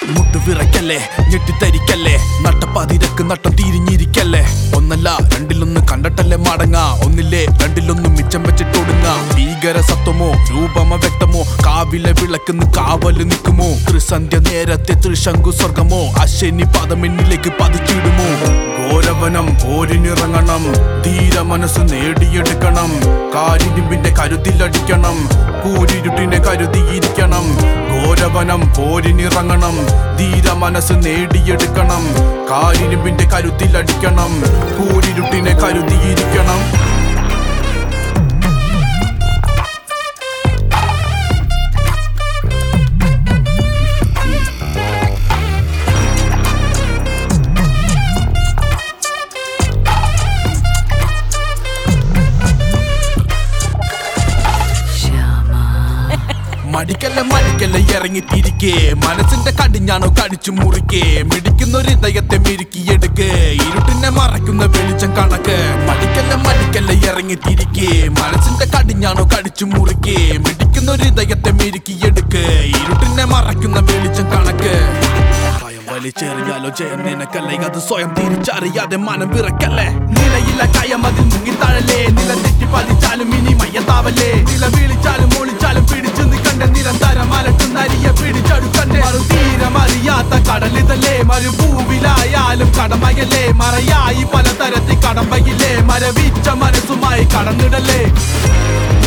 മുട്ടുവിറയ്ക്കല്ലേ, ഞെട്ടിത്തരിക്കല്ലേ, നട്ടപ്പാതിരക്ക് നട്ടം തിരിഞ്ഞിരിക്കല്ലേ. ഒന്നല്ല രണ്ടിലൊന്ന് കണ്ടിട്ടല്ലേ മടങ്ങ, ഒന്നില്ലേ രണ്ടിലൊന്നും മിച്ചം വെച്ചിട്ടൊടുങ്ങ. ഭീകര സത്വമോ രൂപമ വ്യക്തമോ, കാവിലെ വിളക്കുന്ന് കാവല് നിൽക്കുമോ? ത്രിസന്ധ്യ നേരത്തെ ത്രിശങ്കു സ്വർഗമോ, അശ്വനി പദമെന്നിലേക്ക് പതിച്ചിടുമോ? ഘോരവനം പോരിനിറങ്ങണം, ധീര മനസ്സ് നേടിയെടുക്കണം, കാരിരുമ്പിന്റെ കരുതിലടിക്കണം, കൂരിരുട്ടിനെ കരുതിയിരിക്കണം. ഘോരവനം പോരിനിറങ്ങണം, ധീര മനസ്സ് നേടിയെടുക്കണം, കാരിരുമ്പിന്റെ കരുത്തിലടിക്കണം, കൂരിരുട്ടിനെ കരുതിയിരിക്കണം. മടിക്കല്ല മടിക്കല്ല ഇറങ്ങിത്തിരിക്കേ, മനസ്സിന്റെ കടിഞ്ഞാണോ കടിച്ചു മുറിക്കേ, മിടിക്കുന്നൊരു ഹൃദയത്തെ മിരുക്കിയെടുക്ക്, ഇരുട്ടിനെ മറക്കുന്ന വെളിച്ചം കണക്ക്. മടിക്കല്ല മടിക്കല്ല ഇറങ്ങിത്തിരിക്കേ, മനസ്സിന്റെ കടിഞ്ഞാണോ കടിച്ചു മുറിക്കേ, മിടിക്കുന്നൊരു ഹൃദയത്തെ മിരുക്കിയെടുക്ക്, ഇരുട്ടിനെ മറക്കുന്ന വെളിച്ചം കണക്ക്. വലിച്ചെറിയാലോ ജയം നിനക്കല്ലേ, അത് സ്വയം തിരിച്ചറിയാതെ മനം വിറക്കല്ലേ. നിലയില്ല കയം അതിൽ മുങ്ങിത്താഴല്ലേ, നില തെറ്റി പതിച്ചാലും ഇനി മയ്യത്താവല്ലേ. നില വീളിച്ചാലും ഒളിച്ചാലും പിടിച്ചു നിൽക്കണ്ടേ, നിരന്തരം അലട്ടുന്നരിയെ പിടിച്ചെടുക്കണ്ടേ. മറുതീരമറിയാത്ത കടലിതല്ലേ, മരുഭൂവിലായാലും കടമയല്ലേ, മറയായി പലതരത്തിൽ കടമ്പയില്ലേ, മരവിച്ച മനസ്സുമായി കടന്നിടല്ലേ.